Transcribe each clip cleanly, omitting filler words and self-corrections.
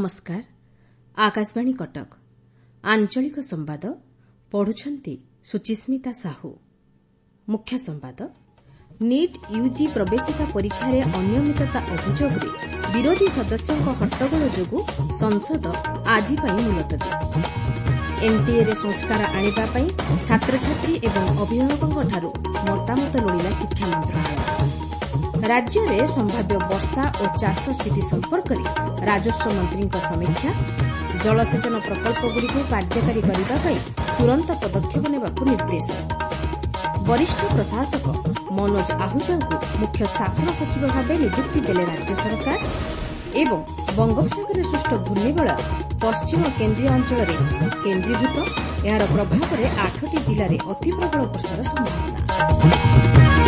नमस्कार। आकाशवाणी कटक आंचलिक संवाद पढ़ुछंती सुचिस्मिता साहू। मुख्य संवाद नीट यूजी प्रवेशिका परीक्षा रे अनियमितता अभियोग रे विरोधी सदस्यों हट्टगोल जोगु संसद आज मुलतवी। एनटीए रे संस्कार आनिबा पई छात्र छात्री एवं अभिभावकों ठारू मतामत लोड़िला शिक्षा मंत्रालय। राज्य में संभाव्य वर्षा और चाष स्थिति संपर्क में राजस्व मंत्री समीक्षा। जलसेचन प्रकल्पगुड़िक कार्यकारी करने तुरंत पदक्षेप नेबाकू निर्देश। वरिष्ठ प्रशासक मनोज आहूजा को मुख्य शासन सचिव भाव नियुक्ति देले राज्य सरकार। एवं बंगोपसागर सृष्ट घूर्णिबलय पश्चिम केन्द्रीय अंचल केन्द्रीभूत यार प्रभाव में 8टी जिले में अति प्रबल वर्षार संभावना।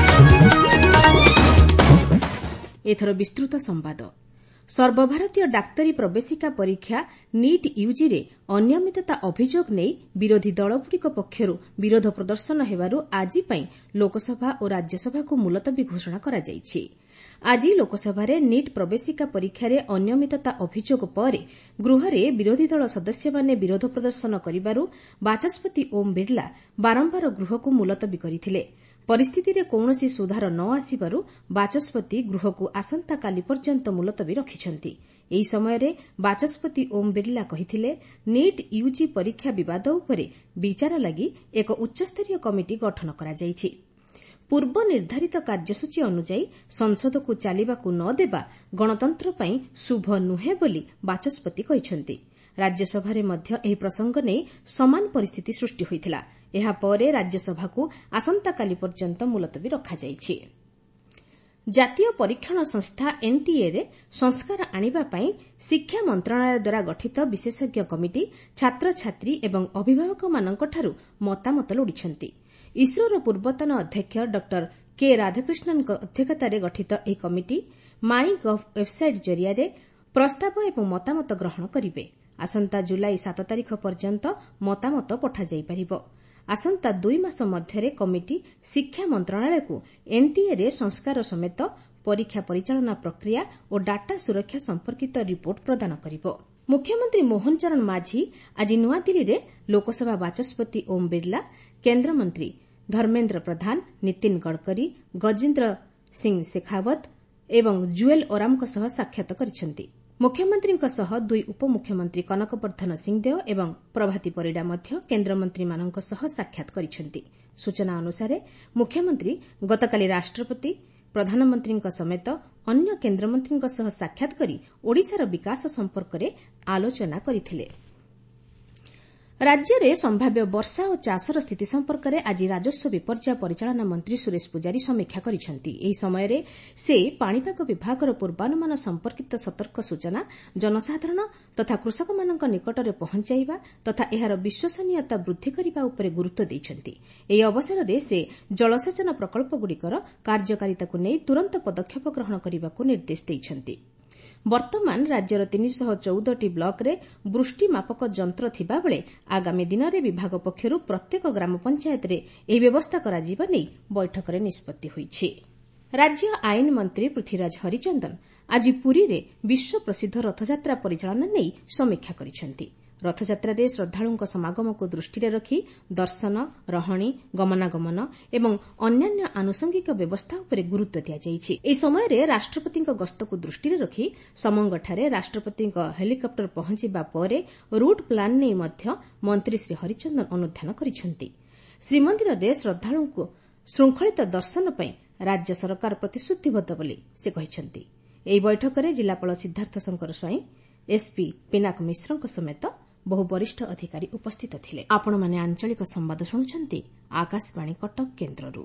एथर विस्तृत संवाद। सर्वभारतीय डाक्तरी प्रवेशिका परीक्षा नीट यूजी रे अनियमितता अभियोग नहीं विरोधी दलगुड़िक पक्षरू विरोध प्रदर्शन हेबारू आज पई लोकसभा और राज्यसभा को मुलतवी घोषणा करा जायछि। आज लोकसभा रे नीट प्रवेशिका परीक्षा रे अनियमितता अभियोग पर गृह रे विरोधी दल सदस्य माने विरोध प्रदर्शन करिबारू बाचस्पति ओम बिरला बारंबार गृह को मुलतवी करथिले। परिस्थिति रे कौनसी सुधार न आसिबारू बाचस्पति गृह को आसंता काली पर्यंत मुलतवी रखिछंती। एही समय रे बाचस्पति ओम बिरला कहिथिले नीट यूजी परीक्षा विवाद उपरे विचार लागि एक उच्चस्तरीय कमिटी गठन करा जायछि। पूर्व निर्धारित कार्यसूची अनुसार संसद को चलिबाकू न देबा गणतंत्र पई शुभ नुहे बोली बाचस्पति कहिछंती। राज्यसभा रे मध्य एही प्रसंग नै समान परिस्थिति सृष्टि होइथिला। एहा परे राज्यसभा को आसंता काली पर्यंत मुलतवी रखा जायछि। जातीय परीक्षण संस्था एनटीए रे संस्कार आनिबा पई शिक्षा मंत्रालय द्वारा गठित विशेषज्ञ कमिटी छात्र छात्री एवं अभिभावक मानक ठारू मतामत लोड़िछंती। इसरोर पूर्वतन अध्यक्ष डॉक्टर के राधाकृष्णन अध्यक्षतार गठित ଏହି कमिटी माई गव वेबसाइट जरिया प्रस्ताव एवं मतामत ग्रहण करिवे। आसंता जुलाई 7 तारिख पर्यंत मतामत पठा जाई परिबो। आसंता 2 मास मध्यरे कमिटी शिक्षा मंत्रालय को एनटीए रे संस्कार समेत परीक्षा परिचालना प्रक्रिया और डाटा सुरक्षा संपर्कित रिपोर्ट प्रदान करिबो। मुख्यमंत्री मोहन चरण माझी आज नुआदिल्ली रे लोकसभा बाचस्पति ओम बिरला, केन्द्र मंत्री धर्मेन्द्र प्रधान, नितिन गडकरी, गजेन्द्र सिंह शेखावत एवं जुएल ओराम सह साक्षात करिसेंती। मुख्यमंत्री सह 2 उपमुख्यमंत्री कनकवर्धन सिंहदेव एवं प्रभाती परिडा मध्य केन्द्रमंत्री मानक सह साक्षात करिसेंती। सूचना अनुसार मुख्यमंत्री गतकाली राष्ट्रपति प्रधानमंत्री समेत अन्य केन्द्रमंत्री सह साक्षात करी ओडिशार विकास संपर्क में आलोचना करथिले। राज्य में संभाव्य वर्षा और चाषर स्थिति संपर्क में आज राजस्व विपर्यय परिचालना मंत्री सुरेश पुजारी समीक्षा करिसेंती। एही समय रे से पाणीपाग विभागर पूर्वानुमान संपर्कित सतर्क सूचना जनसाधारण तथा कृषक मानक निकट में पहुंचाइबा तथा एहार विश्वसनीयता वृद्धि करबा उपरे गुरुत्व दैछंती। एही अवसर रे से जलसेचन प्रकल्पगुड़िकर कार्यकारिता को नै तुरंत पदक्षेप ग्रहण करबाकू निर्देश दैछंती। वर्तमान राज्यर 314टी ब्लॉक रे वृष्टि मापक यंत्र थिबा बेले आगामी दिन में विभाग पक्षरू प्रत्येक ग्राम पंचायत रे एही व्यवस्था करा जिबा नै बैठक रे निष्पत्ति होईछि। राज्य आईन मंत्री पृथ्वीराज हरिचंदन आज पुरी रे विश्व प्रसिद्ध रथयात्रा परिचालना नै समीक्षा करिसेंती। रथयात्रा रे श्रद्धालुंक समागम को दृष्टि रखी दर्शन, रहणी, गमनागमन एवं अन्यान्य आनुषंगिक व्यवस्था उपरे गुरुत्व दिया जायछि। एही समय रे राष्ट्रपति गस्त को दृष्टि रखी समंगठारे राष्ट्रपति हेलिकप्टर पहुंचीबा परे रूट प्लान नै मध्य मंत्री श्री हरिचंदन अनुध्यान करिसेंती। श्रीमंदिर रे श्रद्धालुंक श्रृंखलित दर्शन पई राज्य सरकार प्रतिश्रुतिबद्ध बोली से कहिसेंती। एही बैठक रे जिलापाल सिद्धार्थ शंकर स्वाई, एसपी पिनाक मिश्रଙ୍କ समेत बहु वरिष्ठ अधिकारी उपस्थित थिले। आपण माने आंचलिक संवाद सुनुछंती आकाशवाणी कटक केन्द्ररू।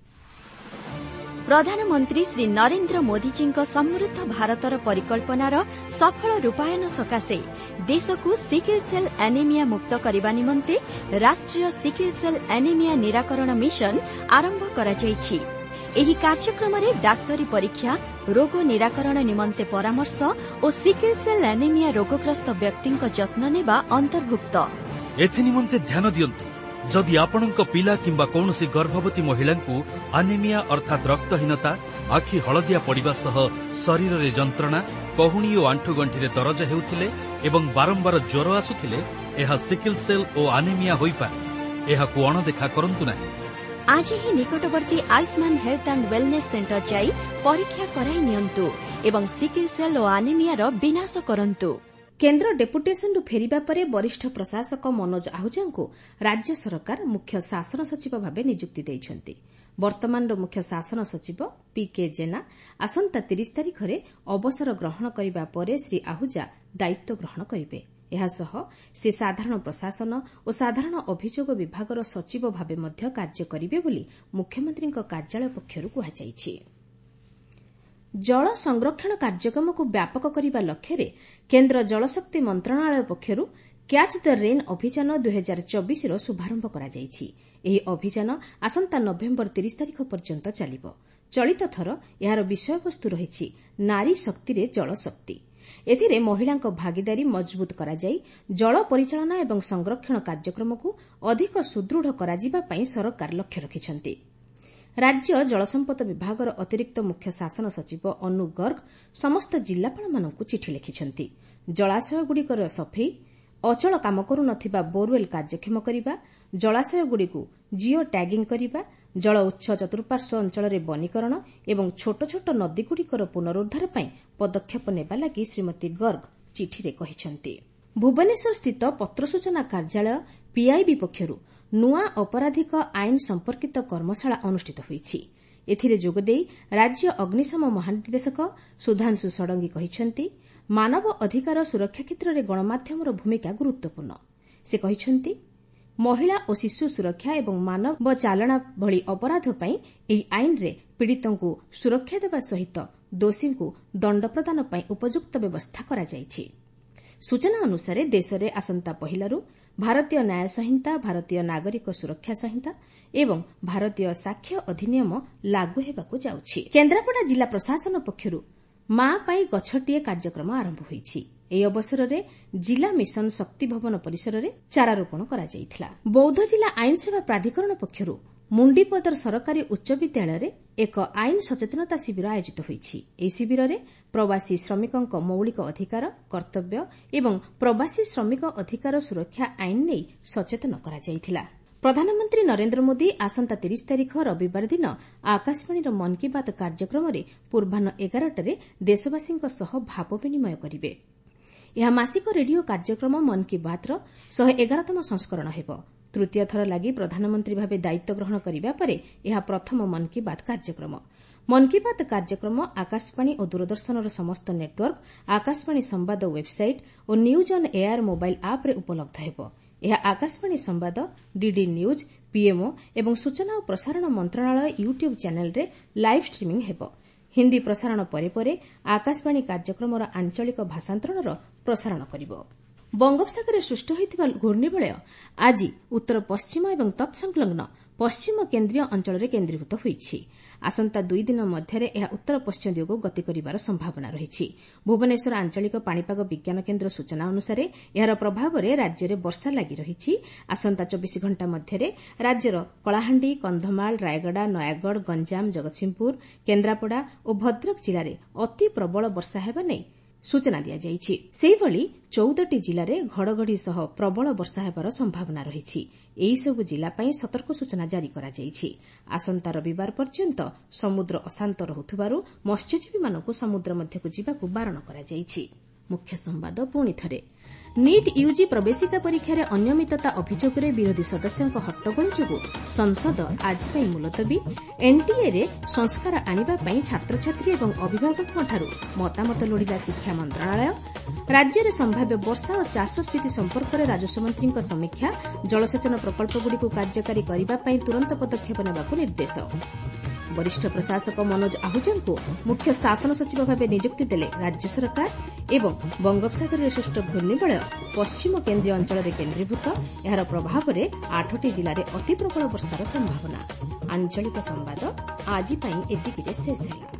प्रधानमंत्री श्री नरेन्द्र मोदीजीଙ୍କ समृद्ध भारतर परिकल्पनार सफल रूपायन सकाशे देशको सिकल सेल एनीमिया मुक्त करबा निमन्ते राष्ट्रिय सिकल सेल एनीमिया निराकरण मिशन आरंभ कराଯାଇଛି। एही कार्यक्रम रे डाक्तरी परीक्षा, रोग निराकरण निमन्ते परामर्श और सिकल सेल एनीमिया रोगग्रस्त व्यक्तिଙ୍କ ଯତ୍ନ नेबा अंतर्भुक्त। एथि निमन्ते ध्यान दियन्तु जदि आपणक पिला किंबा कौनसी गर्भवती महिलांकु आनेमिया अर्थात रक्तहीनता, आखि हलदिया पड़िबा सह शरीर रे जंत्रणा, कहुणी और आंठुगंठी रे दरज हेउथिले एवं बारंबार ज्वर आसुथिले एहा सिकल सेल और आनेमिया होई पारे। एहाकु अणदेखा करंतु नाही। आज ही निकटवर्ती Ayushman health and wellness centre जाई परीक्षा कराई नियंतु एवं सिकल सेल और आनेमिया रो विनाश करंतु। केन्द्र डेपुटेशनରୁ ଫେରିବା ପରେ ବରିଷ୍ଠ ପ୍ରଶାସକ ମନୋଜ ଆହୁଜାଙ୍କୁ ରାଜ୍ୟ ସରକାର ମୁଖ୍ୟ ଶାସନ ସଚିବ ଭାବେ ନିଯୁକ୍ତି ଦେଇଛନ୍ତି। ବର୍ତ୍ତମାନର ମୁଖ୍ୟ ଶାସନ ସଚିବ ପିକେ ଜେନା ଆସନ୍ତା 30 ତାରିଖରେ ଅବସର ଗ୍ରହଣ କରିବା ପରେ ଶ୍ରୀ ଆହୁଜା ଦାୟିତ୍ୱ ଗ୍ରହଣ କରିବେ। ଏହାସହ ସେ ସାଧାରଣ ପ୍ରଶାସନ ଓ ସାଧାରଣ ଅଭିଯୋଗ ବିଭାଗର ସଚିବ ଭାବେ ମଧ୍ୟ କାର୍ଯ୍ୟ କରିବେ ବୋଲି ମୁଖ୍ୟମନ୍ତ୍ରୀଙ୍କ କାର୍ଯ୍ୟାଳୟ ପକ୍ଷରୁ କୁହାଯାଇଛି। ଜଳ ସଂରକ୍ଷଣ କାର୍ଯ୍ୟକ୍ରମକୁ ବ୍ୟାପକ କରିବା ଲକ୍ଷ୍ୟରେ କେନ୍ଦ୍ର ଜଳଶକ୍ତି ମନ୍ତ୍ରଣାଳୟ ପକ୍ଷରୁ କ୍ୟାଚ୍ ଦ ରେନ୍ ଅଭିଯାନ 2024ର ଶୁଭାରମ୍ଭ କରାଯାଇଛି। ଏହି ଅଭିଯାନ ଆସନ୍ତା ନଭେମ୍ବର 30 ତାରିଖ ପର୍ଯ୍ୟନ୍ତ ଚାଲିବ। ଚଳିତ ଥର ଏହାର ବିଷୟବସ୍ତୁ ରହିଛି ନାରୀ ଶକ୍ତିରେ ଜଳଶକ୍ତି। ଏଥିରେ ମହିଳାଙ୍କ ଭାଗିଦାରୀ ମଜବୁତ କରାଯାଇ ଜଳ ପରିଚାଳନା ଏବଂ ସଂରକ୍ଷଣ କାର୍ଯ୍ୟକ୍ରମକୁ ଅଧିକ ସୁଦୃଢ଼ କରାଯିବା ପାଇଁ ସରକାର ଲକ୍ଷ୍ୟ ରଖିଛନ୍ତି। ରାଜ୍ୟ ଜଳସମ୍ପଦ ବିଭାଗର ଅତିରିକ୍ତ ମୁଖ୍ୟ ଶାସନ ସଚିବ ଅନୁ ଗର୍ଗ ସମସ୍ତ ଜିଲ୍ଲାପାଳମାନଙ୍କୁ ଚିଠି ଲେଖିଛନ୍ତି। ଜଳାଶୟଗୁଡ଼ିକର ସଫେଇ, ଅଚଳ କାମ କରୁନଥିବା ବୋରୱେଲ୍ କାର୍ଯ୍ୟକ୍ଷମ କରିବା, ଜଳାଶୟଗୁଡ଼ିକୁ ଜିଓ ଟ୍ୟାଗିଂ କରିବା, ଜଳ ଉତ୍ସ ଚତୁଃପାର୍ଶ୍ୱ ଅଞ୍ଚଳରେ ବନୀକରଣ ଏବଂ ଛୋଟ ଛୋଟ ନଦୀଗୁଡ଼ିକର ପୁନରୁଦ୍ଧାର ପାଇଁ ପଦକ୍ଷେପ ନେବା ଲାଗି ଶ୍ରୀମତୀ ଗର୍ଗ ଚିଠିରେ କହିଛନ୍ତି। ଭୁବନେଶ୍ୱରସ୍ଥିତ ପତ୍ର ସୂଚନା କାର୍ଯ୍ୟାଳୟ ପିଆଇବି ପକ୍ଷରୁ ନୂଆ ଅପରାଧିକ ଆଇନ ସମ୍ପର୍କିତ କର୍ମଶାଳା ଅନୁଷ୍ଠିତ ହୋଇଛି। ଏଥିରେ ଯୋଗଦେଇ ରାଜ୍ୟ ଅଗ୍ନିଶମ ମହାନିର୍ଦ୍ଦେଶକ ସୁଧାଂଶୁ ଷଡ଼ଙ୍ଗୀ କହିଛନ୍ତି, ମାନବ ଅଧିକାର ସୁରକ୍ଷା କ୍ଷେତ୍ରରେ ଗଣମାଧ୍ୟମର ଭୂମିକା ଗୁରୁତ୍ୱପୂର୍ଣ୍ଣ। ସେ କହିଛନ୍ତି, ମହିଳା ଓ ଶିଶୁ ସୁରକ୍ଷା ଏବଂ ମାନବ ଚାଲନା ଭଳି ଅପରାଧ ପାଇଁ ଏହି ଆଇନରେ ପୀଡ଼ିତଙ୍କୁ ସୁରକ୍ଷା ଦେବା ସହିତ ଦୋଷୀଙ୍କୁ ଦଣ୍ଡ ପ୍ରଦାନ ପାଇଁ ଉପଯୁକ୍ତ ବ୍ୟବସ୍ଥା କରାଯାଇଛି। ସୂଚନା ଅନୁସାରେ ଦେଶରେ ଆସନ୍ତା ପହିଲାରୁ ଭାରତୀୟ ନ୍ୟାୟ ସଂହିତା, ଭାରତୀୟ ନାଗରିକ ସୁରକ୍ଷା ସଂହିତା ଏବଂ ଭାରତୀୟ ସାକ୍ଷ୍ୟ ଅଧିନିୟମ ଲାଗୁ ହେବାକୁ ଯାଉଛି। କେନ୍ଦ୍ରାପଡ଼ା ଜିଲ୍ଲା ପ୍ରଶାସନ ପକ୍ଷରୁ ମା ପାଇଁ ଗଛଟିଏ କାର୍ଯ୍ୟକ୍ରମ ଆରମ୍ଭ ହୋଇଛି। ଏହି ଅବସରରେ ଜିଲ୍ଲା ମିଶନ ଶକ୍ତି ଭବନ ପରିସରରେ ଚାରାରୋପଣ କରାଯାଇଥିଲା। ବୌଦ୍ଧ ଜିଲ୍ଲା ଆଇନ ସେବା ପ୍ରାଧିକରଣ ପକ୍ଷରୁ ମୁଣ୍ଡିପଦର ସରକାରୀ ଉଚ୍ଚ ବିଦ୍ୟାଳୟରେ ଏକ ଆଇନ ସଚେତନତା ଶିବିର ଆୟୋଜିତ ହୋଇଛି। ଏହି ଶିବିରରେ ପ୍ରବାସୀ ଶ୍ରମିକଙ୍କ ମୌଳିକ ଅଧିକାର, କର୍ତ୍ତବ୍ୟ ଏବଂ ପ୍ରବାସୀ ଶ୍ରମିକ ଅଧିକାର ସୁରକ୍ଷା ଆଇନ ନେଇ ସଚେତନ କରାଯାଇଥିଲା। ପ୍ରଧାନମନ୍ତ୍ରୀ ନରେନ୍ଦ୍ର ମୋଦି ଆସନ୍ତା 30 ତାରିଖ ରବିବାର ଦିନ ଆକାଶବାଣୀର ମନ୍ କି ବାତ୍ କାର୍ଯ୍ୟକ୍ରମରେ ପୂର୍ବାହ୍ନ 11ଟାରେ ଦେଶବାସୀଙ୍କ ସହ ଭାବ ବିନିମୟ କରିବେ। ଏହା ମାସିକ ରେଡିଓ କାର୍ଯ୍ୟକ୍ରମ ମନ୍ କି ବାତ୍ର 111ତମ ସଂସ୍କରଣ ହେବ। ତୃତୀୟ ଥର ଲାଗି ପ୍ରଧାନମନ୍ତ୍ରୀ ଭାବେ ଦାୟିତ୍ୱ ଗ୍ରହଣ କରିବା ପରେ ଏହା ପ୍ରଥମ ମନ୍ କି ବାତ୍ କାର୍ଯ୍ୟକ୍ରମ। ମନ୍ କି ବାତ୍ କାର୍ଯ୍ୟକ୍ରମ ଆକାଶବାଣୀ ଓ ଦୂରଦର୍ଶନର ସମସ୍ତ ନେଟୱାର୍କ, ଆକାଶବାଣୀ ସମ୍ବାଦ ୱେବ୍ସାଇଟ୍ ଓ ନ୍ୟୁଜ୍ ଅନ୍ ଏୟାର ମୋବାଇଲ୍ ଆପ୍ରେ ଉପଲବ୍ଧ ହେବ। ଏହା ଆକାଶବାଣୀ ସମ୍ବାଦ, ଡିଡି ନ୍ୟୁଜ୍, ପିଏମ୍ଓ ଏବଂ ସୂଚନା ଓ ପ୍ରସାରଣ ମନ୍ତ୍ରଣାଳୟ ୟୁଟ୍ୟୁବ୍ ଚ୍ୟାନେଲ୍ରେ ଲାଇଭ୍ ଷ୍ଟ୍ରିମିଂ ହେବ। ହିନ୍ଦୀ ପ୍ରସାରଣ ପରେ ପରେ ଆକାଶବାଣୀ କାର୍ଯ୍ୟକ୍ରମର ଆଞ୍ଚଳିକ ଭାଷାନ୍ତରଣର ପ୍ରସାରଣ କରିବ। ବଙ୍ଗୋପସାଗରରେ ସୃଷ୍ଟି ହୋଇଥିବା ଘୂର୍ଣ୍ଣିବଳୟ ଆଜି ଉତ୍ତର ପଶ୍ଚିମ ଏବଂ ତତ୍ସଂଲଗ୍ନ ପଶ୍ଚିମ କେନ୍ଦ୍ରୀୟ ଅଞ୍ଚଳରେ କେନ୍ଦ୍ରୀଭୂତ ହୋଇଛି। ଆସନ୍ତା 2 ଦିନ ମଧ୍ୟରେ ଏହା ଉତ୍ତର ପଶ୍ଚିମ ଦିଗକୁ ଗତି କରିବାର ସମ୍ଭାବନା ରହିଛି। ଭୁବନେଶ୍ୱର ଆଞ୍ଚଳିକ ପାଣିପାଗ ବିଜ୍ଞାନ କେନ୍ଦ୍ର ସୂଚନା ଅନୁସାରେ ଏହାର ପ୍ରଭାବରେ ରାଜ୍ୟରେ ବର୍ଷା ଲାଗି ରହିଛି। ଆସନ୍ତା 24 ଘଣ୍ଟା ମଧ୍ୟରେ ରାଜ୍ୟର କଳାହାଣ୍ଡି, କନ୍ଧମାଳ, ରାୟଗଡ଼ା, ନୟାଗଡ଼, ଗଞ୍ଜାମ, ଜଗତସିଂହପୁର, କେନ୍ଦ୍ରାପଡ଼ା ଓ ଭଦ୍ରକ ଜିଲ୍ଲାରେ ଅତି ପ୍ରବଳ ବର୍ଷା ହେବା ନେଇ ସୂଚନା ଦିଆଯାଇଛି। ସେହିଭଳି 14ଟି ଜିଲ୍ଲାରେ ଘଡ଼ଘଡ଼ି ସହ ପ୍ରବଳ ବର୍ଷା ହେବାର ସମ୍ଭାବନା ରହିଛି। ଏହିସବୁ ଜିଲ୍ଲା ପାଇଁ ସତର୍କ ସୂଚନା ଜାରି କରାଯାଇଛି। ଆସନ୍ତା ରବିବାର ପର୍ଯ୍ୟନ୍ତ ସମୁଦ୍ର ଅଶାନ୍ତ ରହୁଥିବାରୁ ମତ୍ସ୍ୟଜୀବୀମାନଙ୍କୁ ସମୁଦ୍ର ମଧ୍ୟକୁ ଯିବାକୁ ବାରଣ କରାଯାଇଛି। ମୁଖ୍ୟ ସମ୍ବାଦ ପୁଣି ଥରେ। ନିଟ୍ ୟୁଜି ପ୍ରବେଶିକା ପରୀକ୍ଷାରେ ଅନିୟମିତତା ଅଭିଯୋଗରେ ବିରୋଧୀ ସଦସ୍ୟଙ୍କ ହଟ୍ଟଗୋଳ ଯୋଗୁଁ ସଂସଦ ଆଜି ପାଇଁ ମୁଲତବୀ। ଏନ୍ଟିଏରେ ସଂସ୍କାର ଆଣିବା ପାଇଁ ଛାତ୍ରଛାତ୍ରୀ ଏବଂ ଅଭିଭାବକଙ୍କଠାରୁ ମତାମତ ଲୋଡ଼ିଲା ଶିକ୍ଷା ମନ୍ତ୍ରଣାଳୟ। ରାଜ୍ୟରେ ସମ୍ଭାବ୍ୟ ବର୍ଷା ଓ ଚାଷ ସ୍ଥିତି ସମ୍ପର୍କରେ ରାଜସ୍ୱ ମନ୍ତ୍ରୀଙ୍କ ସମୀକ୍ଷା। ଜଳସେଚନ ପ୍ରକଳ୍ପଗୁଡ଼ିକୁ କାର୍ଯ୍ୟକାରୀ କରିବା ପାଇଁ ତୁରନ୍ତ ପଦକ୍ଷେପ ନେବାକୁ ନିର୍ଦ୍ଦେଶ। ବରିଷ୍ଠ ପ୍ରଶାସକ ମନୋଜ ଆହୁଜାଙ୍କୁ ମୁଖ୍ୟ ଶାସନ ସଚିବ ଭାବେ ନିଯୁକ୍ତି ଦେଲେ ରାଜ୍ୟ ସରକାର ଏବଂ ବଙ୍ଗୋପସାଗରରେ ସୃଷ୍ଟ ଘୂର୍ଣ୍ଣିବଳୟ ପଶ୍ଚିମ କେନ୍ଦ୍ରୀୟ ଅଞ୍ଚଳରେ କେନ୍ଦ୍ରୀଭୂତ। ଏହାର ପ୍ରଭାବରେ 8ଟି ଜିଲ୍ଲାରେ ଅତି ପ୍ରବଳ ବର୍ଷାର ସମ୍ଭାବନା। ଆଞ୍ଚଳିକ ସମ୍ବାଦ ଆଜି ପାଇଁ ଏତିକିରେ ଶେଷ ହେଲା।